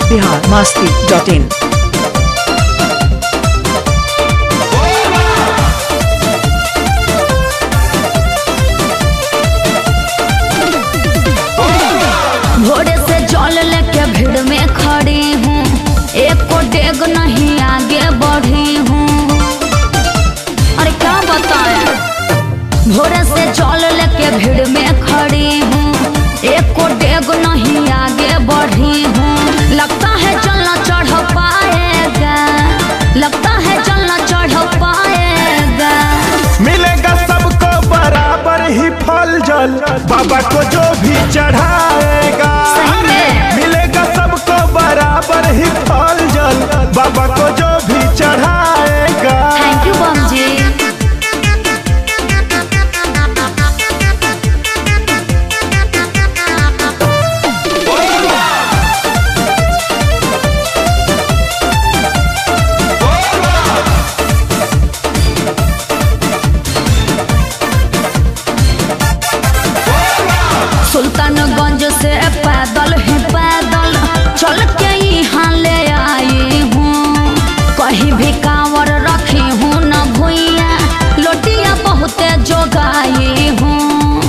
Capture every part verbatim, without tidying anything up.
Bihar Masti dot इन। घोड़े से जल लेके भीड़ में खड़ी हूँ, एक को डेग नहीं आगे बढ़ी हूँ। अरे क्या बताएं, घोड़े से जल लेके भीड़ में खड़ी हूँ, एक को डेग नहीं आगे बढ़ी हूँ। लगता है चलना चढ़ पाएगा, लगता है चलना चढ़ पाएगा। मिलेगा सबको बराबर ही फल जल, बाबा को जो भी चढ़ाएगा। मिलेगा सबको बराबर ही फल जल, बाबा को जो भी चढ़ाएगा। थैंक यू बम जी। सुल्तानगंज से पैदल ही पैदल चल के यहाँ ले आई हूँ। कहीं भी कांवर रखी हूँ न भुइया, लोटिया बहुते जोगाई हूँ।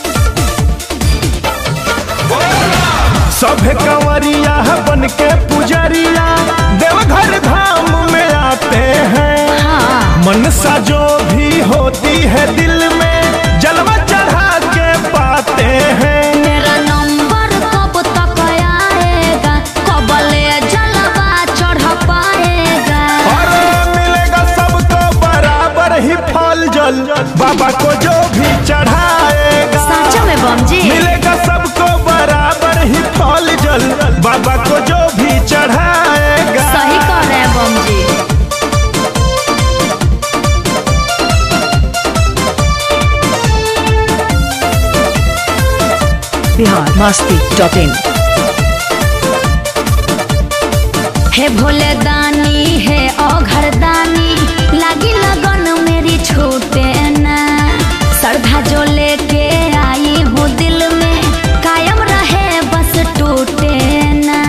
सभे कंवरिया बन के पुजरिया देवघर धाम में आते हैं। हाँ। मनसा जो भी होती है दिल में, जलवा चढ़ा के पाते हैं। मेरा नंबर कब तक आएगा, कब ले जलवा चढ़ पाएगा। और मिलेगा सबको बराबर ही फल जल, बाबा को जो भी चढ़ाएगा। सच में बम जी। मिलेगा सबको बराबर ही फल जल, बाबा को जो भी चढ़ाएगा। सही कह रहे हैं बम जी। Bihar Masti dot in. हे भोले दानी है औघर दानी, लागी लगन मेरी छूटे ना। श्रद्धा जो लेके आई हूँ दिल में, कायम रहे बस टूटे ना।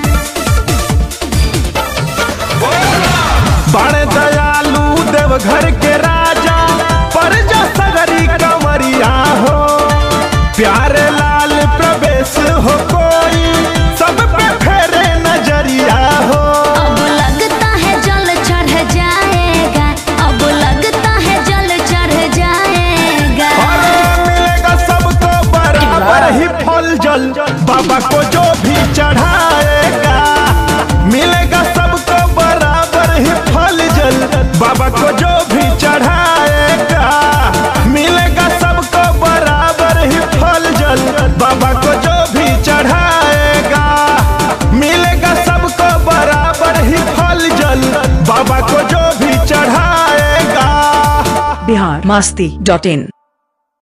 बड़े दयालु देवघर के राजा, पर जो सगरी कंवरिया हो। प्यारे लाल प्रवेश हो कोई, सब पे फेरे नजरिया हो। अब लगता है जल चढ़ जाएगा, अब लगता है जल चढ़ जाएगा। और मिलेगा सबको बराबर ही फल जल, बाबा को जो भी चढ़ाएगा। मिलेगा सबको बराबर ही फल जल, बाबा को जो भी चढ़ाएगा। मिलेगा सबको बराबर ही फल जल, बाबा को जो भी चढ़ाएगा। मिलेगा सबको बराबर ही फल जल, बाबा को जो भी चढ़ाएगा। बिहार मस्ती डॉट इन।